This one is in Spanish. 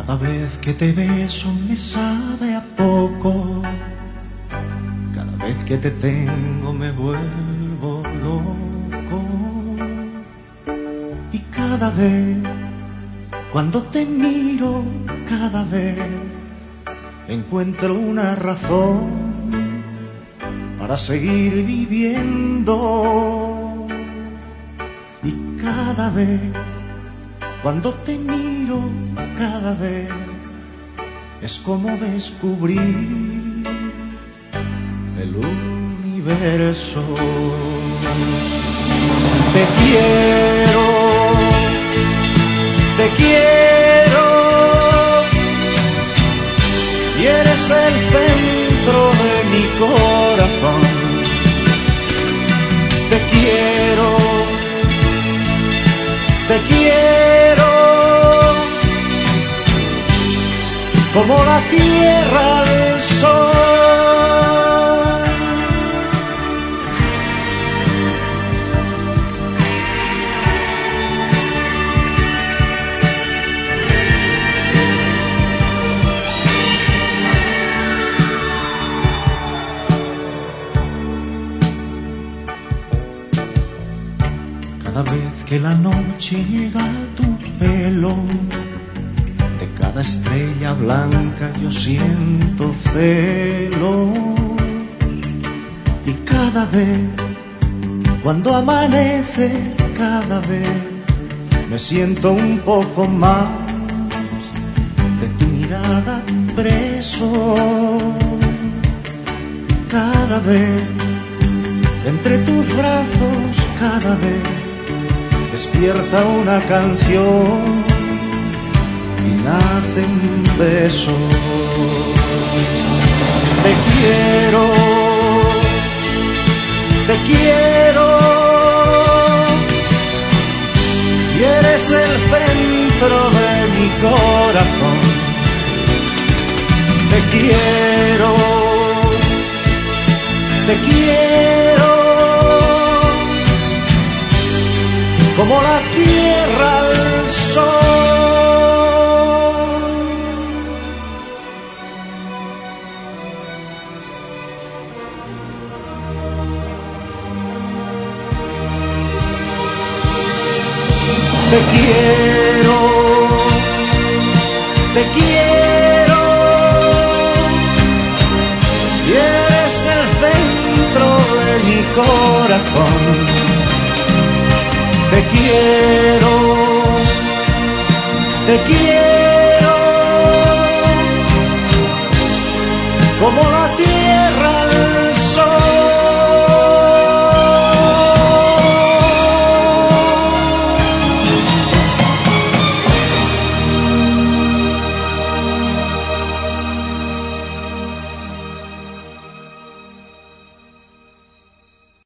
Cada vez que te beso me sabe a poco. Cada vez que te tengo me vuelvo loco. Y cada vez, cuando te miro, cada vez encuentro una razón para seguir viviendo. Y cada vez, cuando te miro, cada vez es como descubrir el universo. Te quiero, te quiero, y eres el centro de mi corazón. Te quiero, te quiero, como la tierra al sol. Cada vez que la noche llega a tu pelo, de cada estrella blanca yo siento celos. Y cada vez, cuando amanece, cada vez me siento un poco más de tu mirada preso. Y cada vez, entre tus brazos, cada vez despierta una canción y nace un beso. Te quiero, te quiero, y eres el centro de mi corazón. Te quiero, te quiero, como la tierra al sol. Te quiero, te quiero, y eres el centro de mi corazón. Te quiero, te quiero, como la